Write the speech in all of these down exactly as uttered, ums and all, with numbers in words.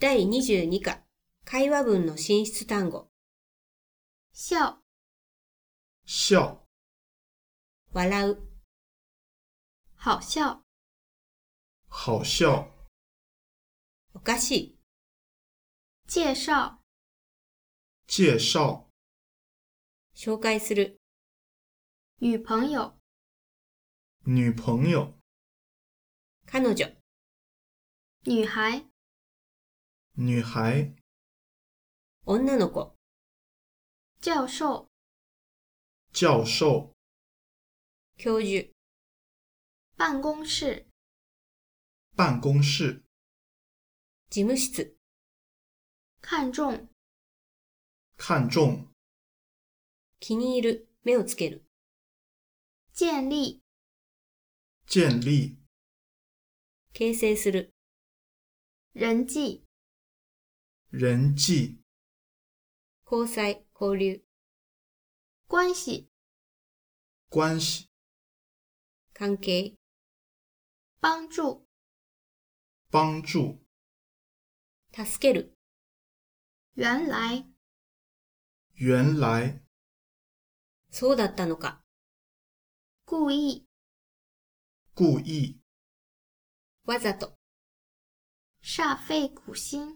だいにじゅうに課会話文の進出単語。 笑、 笑、 笑う、 好笑、 好笑、 おかしい、 介绍、 介紹、 紹介する、 女朋友、 女朋友、 彼女、 女孩、 女孩、 女の子、 教授、 教授、 教授、 办公室、 办公室、 事務室、 看重、 看重、 気に入る、目をつける、 建立、 建立、 形成する、 人际、 人際、 交際、交流、 关系、 关系、 関係、 帮助、 帮助、 助ける、 原来、 原来、 そうだったのか、 故意、 故意、 わざと、 煞费苦心、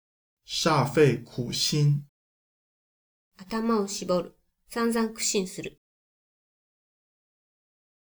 煞费苦心、 頭を絞る、散々苦心する。